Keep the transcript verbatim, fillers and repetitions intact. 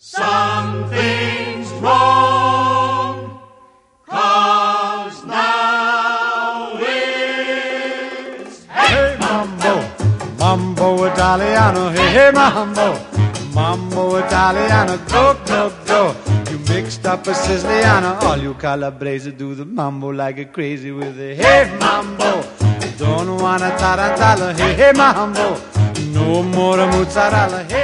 Something's wrong, 'cause now it's Hey Mambo, Mambo Italiano, hey, hey Mambo, Mambo Italiano, go, go, go. You mixed up a Siciliana, all you Calabrese do the mambo like a crazy with a hey Mambo. Don't wanna tarantella, hey, hey Mambo, no more mozzarella, hey.